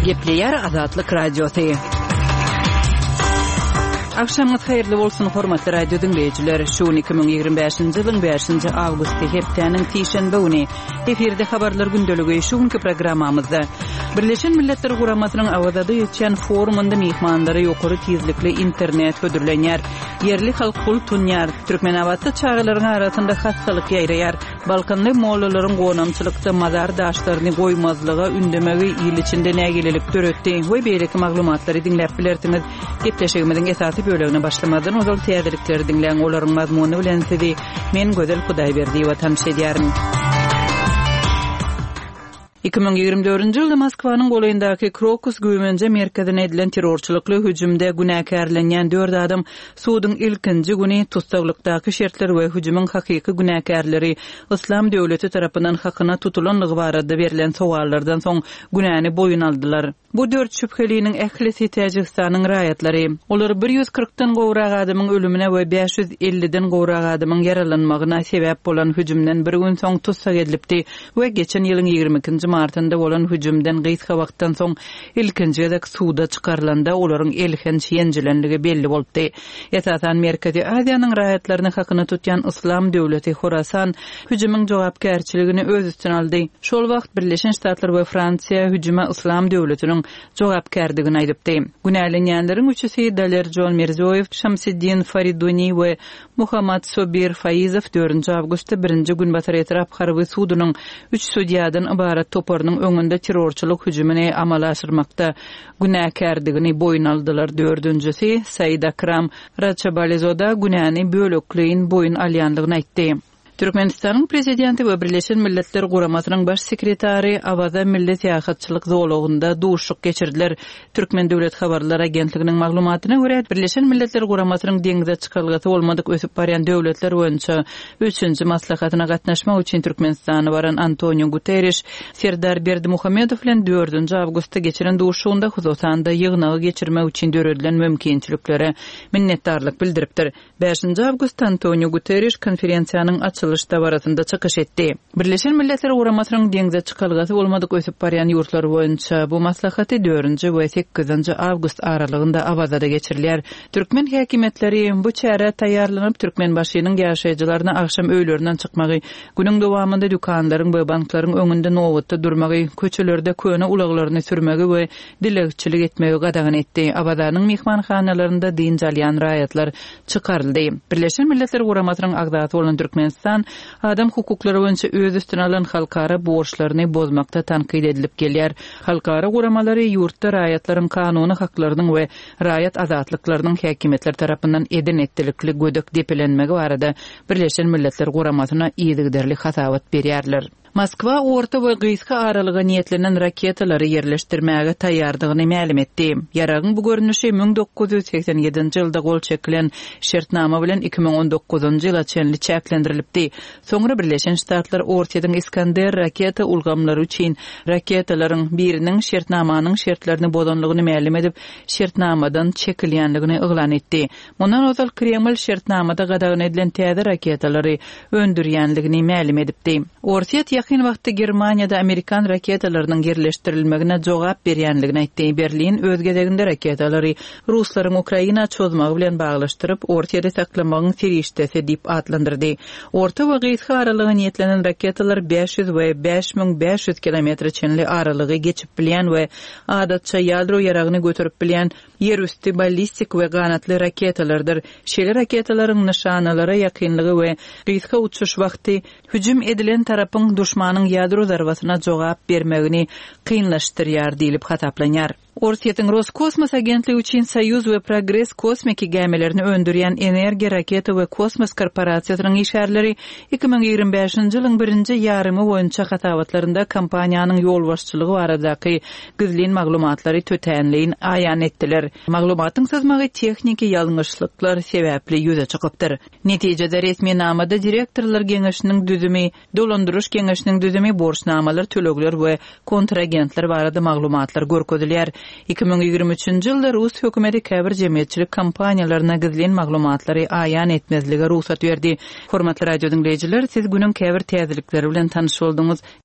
Gepleyer Azatlyk Radiosu. Akşamınız hayırlı bolsun hormatly radio dinleyijiler. Şu 2025-nji ýylyň 5-nji awgusty hepdeniň tişenbe güni eferde habarlar gündöligi şuňky programmamyzda Birleşen Milletler Guramasynyň awazada ýetýän forumunda mehmandary ýokary tezlikli internet hödürlenýär. Yerli halk pul tunýar. Türkmenawatda çağalaryň arasynda hastalyk ýaýraýar. Balkanly mollalaryň gonamçylykda mazar daşlaryny goýmazlyga ündemegi ýyl içinde nägelelik döretdi. We beýleki maglumatlary dinläp bilersiňiz. Gepleşigimiziň esasy bölügüne başlamadan ozal täzelikleri dinleýän olaryň mazmuny bilen sizi men Gözel Hudaýberdi we tanış edýärim. 2024-nji ýylda Moskwanyň goýundaky Krokus güýmenje merkezine edilen terrorçylykly hüjümde günäkärlenýän 4 adam suwdyň ilkinji güni tutsaglykdaky şertler we hüjümüň hakyky günäkärleri Islam döwleti tarapyndan hakyna tutulanlygy barada berilen sowallardan soň günäni boyun aldylar. Bu 4 şüpheliniň ählisi Täjikistanyň raýatlary. Olar 140-dan gowrak adamyň ölümine we 550-den gowrak adamyň yaralanmagyna sebäp bolan hüjümden bir gün soň tutsak edilipdi we geçen ýylyň 22-nji martynda bolan hüjümden gysga wagtdan soň ilkinji gezek suwda çykarlanda olaryň elhen ýenjilenligi belli boldy. Esasan Merkezi Aziýanyň raýatlaryny hakyna tutýan Islam döwleti Horasan hüjümüň jogapkärçiligini öz üstüne aldy. Şol wagt Birleşen Ştatlar we Fransiýa hüjüme Islam döwletiniň jogapkärdigini aýdypdy. Günälenýänleriň üçüsi Daler Jol Mirzoýew, Şamsiddin Fariduni we Muhammad Sobir Faizow 4-nji awgustda 1-nji gün Batar etrap harby suwdynyň 3 sudiýadan ibarat toparynyň öňünde terrorçylyk hüjümini amala aşyrmakda günäkärdigini boyun aldylar. 4-njisi Said Akram Rachbalizoda günäni bölekliğin boyun alýanlygyny aýtdy. Türkmenistanyň prezidenti we Birleşen Milletler Guramasynyň baş sekretary Awaza millet ýahatçylyk zowlugynda duşuk geçirdiler. Türkmen döwlet habarlar agentliginiň maglumatyna görä Birleşen Milletler Guramasynyň deňize çykalgasy bolmadyk ösüp barýan döwletler boýunça 3-nji maslahatyna gatnaşmak üçin Türkmenistana baran Antonio Guterres Serdar Berdimuhammedow bilen 4-nji awgustda geçiren duşugynda Huzotanda ýygnagy geçirmek üçin döredilen mümkinçiliklere minnetdarlyk bildiripdir. 5-nji awgustda Antonio Guterres konferensiýanyň açılışda barasında çykyş etdi. Birleşen Milletler Guramasynyň deňize çykalgasy bolmadyk ösüp barýan ýurtlar boýunça bu maslahaty 4-nji we 8-nji awgust aralygynda Awazada geçirilýär. Türkmen häkimetleri bu çäre taýýarlanyp türkmen başynyň ýaşaýjylaryna akşam öýlerinden çykmagy, günüň dowamında dükanlaryň we banklaryň öňünde nowatda durmagy, köçelerde köne ulaglaryny sürmegi we dilegçilik etmegi gadagan etdi. Awazanyň mehmanhanalarynda din jalýan raýatlar çykaryldy. Birleşen Milletler Guramasynyň agdaty bolan Türkmenistan adam hukuklary boýunça öz üstüne alan halkara borçlaryny bozmakda tankyd edilip gelýär. Halkara guramalary ýurtda raýatlaryň kanuny haklarynyň we raýat azatlyklarynyň häkimetler tarapyndan eden etdilikli gödök depelenmegi barada Birleşen Milletler Guramasyna ýygyderli hasawat berýärler. Moskwa orta we gysga aralyga niýetlenen raketalary yerleşdirmäge taýýardygyny ma'lum etdi. Ýaragyň bu görnüşi 1987-nji ýylda gol çekilen şertnama bilen 2019-njy ýyla çenli çäklendirilipdi. Soňra Birleşen Ştatlar ortadan Iskander raketa ulgamlary üçin raketalaryň biriniň şertnamanyň şertlerini bozanlygyny ma'lum edip, şertnamadan çekilýänligini yglan etdi. Mundan ozal Kreml şertnamada gadagan edilen täze raketalary öndürýänligini ma'lum edipdi. Ortaýat ýakyn wagtda Germaniýada Amerikan raketalarynyň yerleşdirilmegine jogap berýänligini aýtdy. Berlin öz gezeginde raketalary Ruslaryň Ukraina çözmegi bilen baglaşdyryp, ortaýada saklamagyň serişdesi diýip adlandyrdy. Orta we gysga aralyga niýetlenen raketalar 500 we 5500 kilometr çenli aralygy geçip bilýän we adatça ýadro ýaragyny götürip bilýän yer üstü ballistik we ganatly raketalardyr. Şeýle raketalaryň nişanalary ýakynlygy we gysga uçuş wagty hüjüm edilen tarapyň düşmanyň ýadro zarbasyna jogap bermegini kynlaşdyrýar diýilip hataplanýar. Ortaýatyň Roskosmos agentligi üçin Soyuz we Progress kosmiki gemelerini öndürýän Energiya raketa we kosmos korporasiýasynyň işgärleri 2025-nji ýylyň 1-nji ýarymy boýunça hatawatlarynda kompaniýanyň ýol başçylygy baradaky gizlin maglumatlary tötenliğin aýan etdiler. Maglumatyň sızmagy texniki ýalňyşlyklar sebäpli ýüze çykypdyr. Netijede resmi namada direktorlar geňeşiniň düzümi, dolandyryş geňeşiniň düzümi, borçnamalar, tölegler we kontragentler barada maglumatlar görkezilýär. 2023-nji ýylda Rus hökümeti käbir jemgyýetçilik kampaniýalaryna gizlen maglumatlary aýan etmezlige ruhsat berdi. Hormatly radio dinleýijiler, siz günüň käbir täzelikleri bilen tanyş boldyňyz.